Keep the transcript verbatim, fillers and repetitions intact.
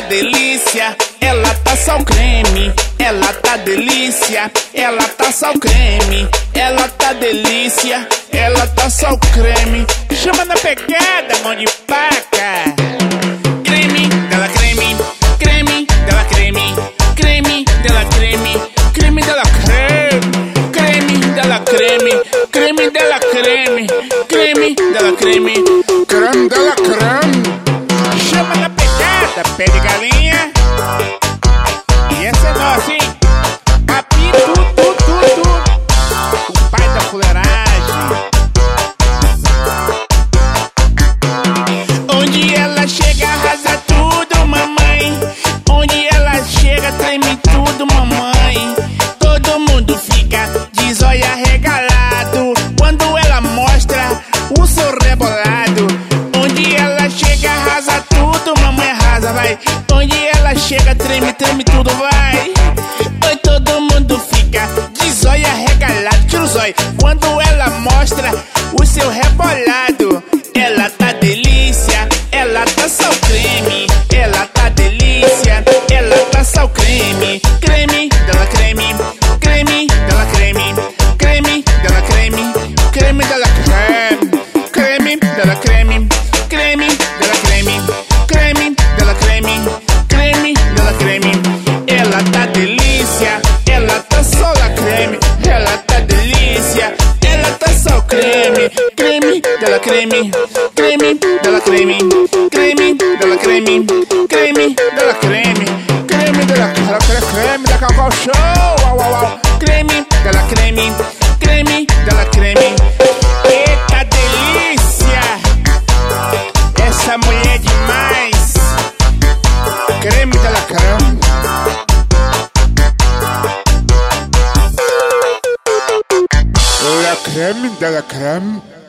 delícia, ela tá só o creme. Ela tá delícia, ela tá só o creme. Ela tá delícia, ela tá só o creme. Chama na pegada, mão de faca. Creme dela creme, creme dela creme, creme dela creme, creme dela creme, creme dela creme, creme dela creme, creme dela creme, creme dela creme. Chama na pegada, pé de galinha. E essa é nossa, hein? Papi, tu, tu, tu, tu. O pai da fuleiragem. Onde ela chega, arrasa tudo, mamãe. Onde ela chega, treme tudo, mamãe. Todo mundo fica de zóio arregalado quando ela mostra o seu rebolado. Onde ela chega, arrasa tudo, mamãe, arrasa, vai. Onde ela chega, treme, treme tudo, vai. Oi, todo mundo fica de zóio arregalado, tira o zóio quando ela mostra o seu rebolado. Ela tá delícia, ela tá só o creme. Ela tá delícia, ela tá só o creme. Creme dela creme, creme dela creme, creme dela creme, creme dela creme, creme dela creme, creme dela creme, creme dela creme, creme dela creme. Ela tá delícia, ela tá só a creme. Ela tá delícia, ela tá só o creme. Creme dela creme, creme dela creme, creme dela creme, creme dela creme, creme dela creme, creme da Cacau Show, uau, uau, uau. Creme dela creme, creme dela creme. Eita delícia, essa mulher é demais. Creme dela creme. La creme de la creme.